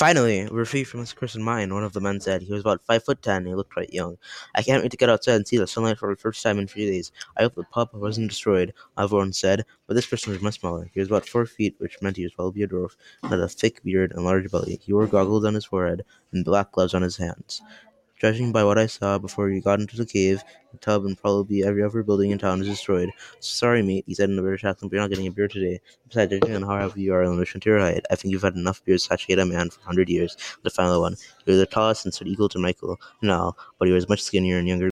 Finally, we're free from this cursed mine, one of the men said. He was about 5'10", and he looked quite young. I can't wait to get outside and see the sunlight for the first time in 3 days. I hope the pup wasn't destroyed, everyone said, but this person was much smaller. He was about 4 feet, which meant he was probably a dwarf, and had a thick beard and large belly. He wore goggles on his forehead and black gloves on his hands. Judging by what I saw before we got into the cave, the tub and probably every other building in town is destroyed. Sorry, mate, he said in a British accent, but you're not getting a beer today. Besides, judging on how heavy you are in relation to your height, I think you've had enough beers to satiate a man for 100 years. The final one. He was the tallest and stood equal to Michael now, but he was much skinnier and younger